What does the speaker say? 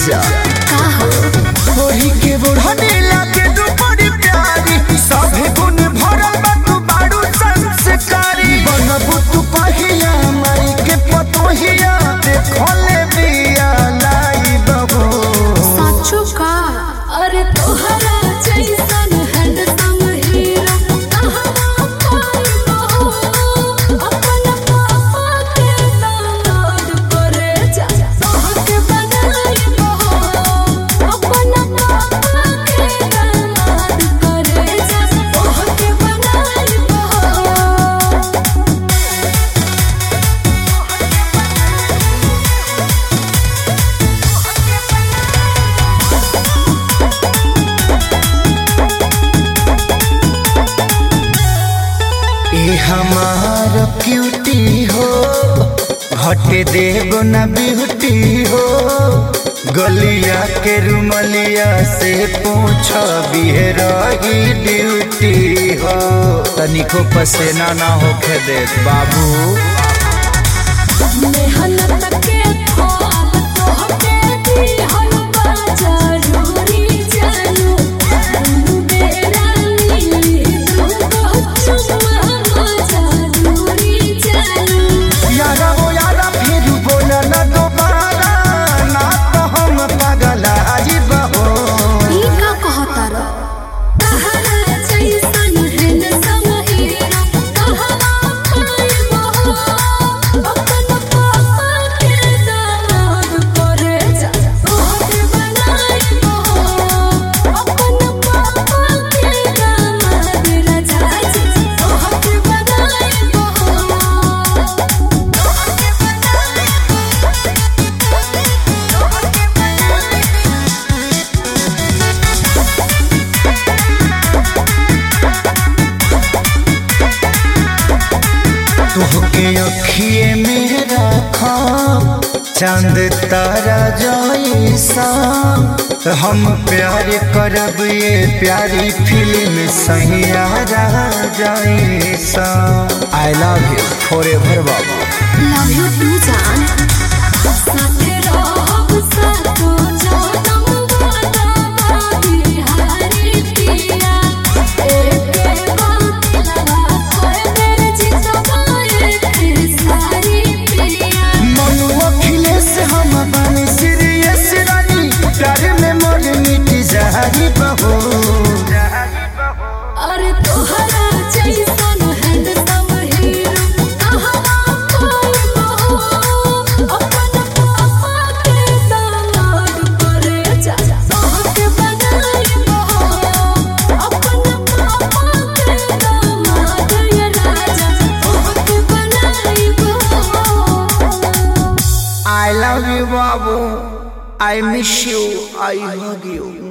जा का हो ओही के बुढ़नी लागे तू बड़ी प्यारी सभे गुण भरल बा तू बाड़ू संस्कारी बनबू तू पहिया माई के पतोहिया देखले बिया लाई बबू साचो का अरे तोहरा जैसन हैंडसम हीरो कहवा पाइबो अपन पापा के दामाद करे जा तोहके बनाइबो अपन पापा के दामाद करे जा तोहके बनाइबो ए हमार क्यूटी हो हटे देगो ना ब्यूटी हो गलिया के रुमलिया से पूछ बिहरही ड्यूटी हो तनिको पसेना ना होखे दे बाबू मेहनत के फल तोहके दिहल बा जरूरी जानू बेरा मिली दूगो चुम्मा जरूरी जानू यारा वो यारा फिर बोला ना दोबारा ना तो हम पागल आजिब हो ई का कहता रो तहरा जैसन हैंडसम हीरो कहवा पाइबो अपन पापा के दामाद करे जा तोहके बनाइबो अपन पापा के दामाद राजा जी तोहके बनाइबो तुहके अखिए में रखा चांद तारा जैसा हम प्यार करब ये प्यारी फिल्म सहियारा जैसा आई लव यू फॉरएवर बाबू लव यू टू जान साथे रहब सातो जनम वादा बिहारी पिया एके बात लगा कोई मेरे जितवाए फिर सारी पिया मनु अखिलेश हम बानी सीरियस रानी प्यार में मोर मिट जाही बहो अरे तोहरा जैसन हैंडसम हीरो कहवा पाइबो अपन पापा के दामाद करे जा तोहके बनाइबो अपन पापा के दामाद राजा तोहके बनाइबो I love you, Babu. I miss you. I hug you.